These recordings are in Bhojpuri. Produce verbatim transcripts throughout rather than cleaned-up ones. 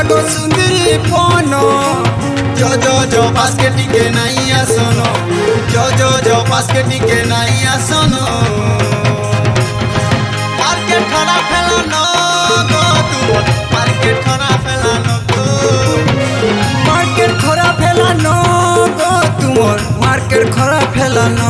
লাগো সুন্দরী পন जो जो जो बास्केट के नहीं आसनो जो जो जो बास्केट के नहीं आसनो मार्केट खरा फैलानो गो तू मार्केट खरा फैलानो गो मार्केट खरा फैलानो गो तुमर मार्केट खरा फैलानो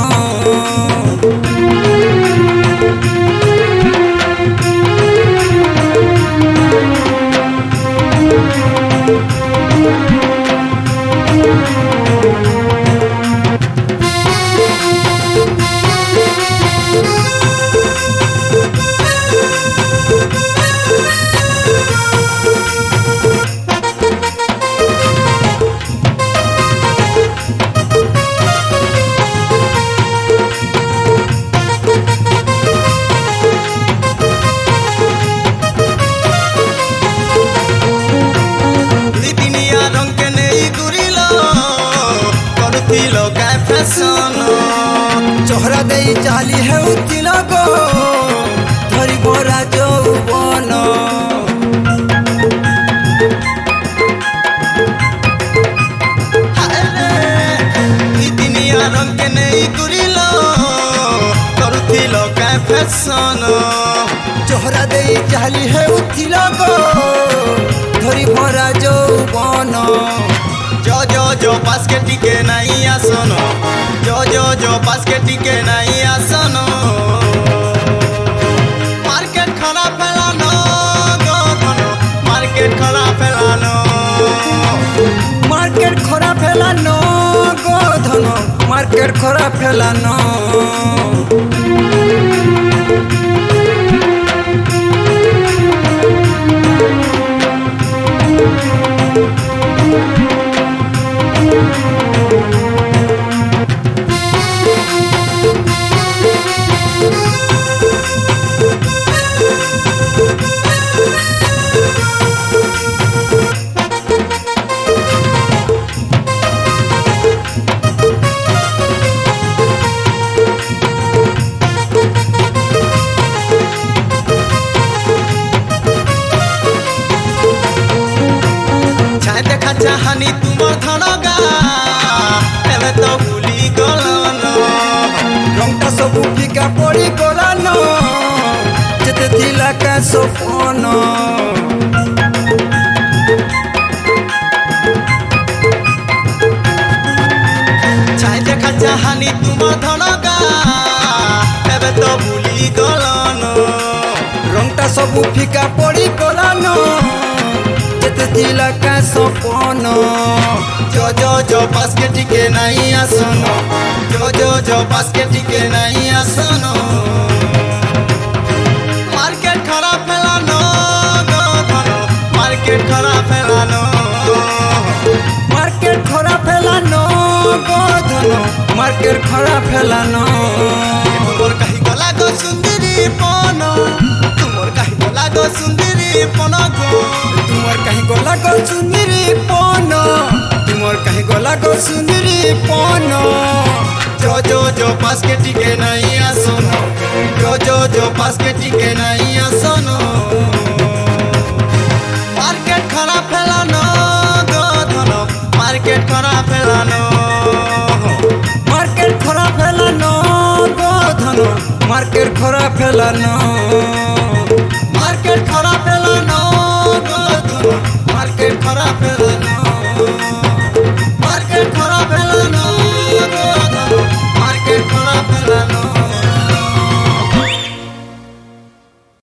चोहरा दे चाली है उतिल गो धरी बोरा जौवन इतनिया रंग के नहीं गुरिल करुथिल का फैशन चोहरा दे चाली है उतिल गो धरी बोरा जौवन जो जो जो बास्केट के नहीं आसनो जो जो जो बास्केट के नहीं आसनो मार्केट खरा फैलानो गो धनो मार्केट खरा फैलानो मार्केट खरा फैलानो गो धनो मार्केट खरा फैलानो चाहानी तुम धनगा एबे तो भूली गलन रंगटा सब फीका पड़ी गलन जेते थिला का सपन चाहे देखा चाहानी तुम धनगा एबे तो भूली गलन रंगटा सब फीका पड़ी गलन दिला का सपन जो जो जो बास्केट के नहीं आसनो जो जो जो बास्केट के नहीं आसनो मार्केट खरा फैलानो गो धनो मार्केट खरा फैलानो मार्केट खरा फैलानो गो धनो मार्केट खरा फैलानो तुमर कहीं गला गो सुंदरी पन तुमर कहीं गला गो सुंदरी पन गो तुमर कहीं गोला गो सुंदरी पन तुमर कहीं गोला गो सुंदरी पन जो जो जो बास्केट के नहीं आसनो जो जो जो बास्केट के नहीं आसनो मार्केट खरा फैलानो गो धनो मार्केट खरा फैलानो मार्केट खरा फैलानो गो धनो मार्केट खरा फैलानो मार्केट खरा फैलानो मार्केट खरा फैलानो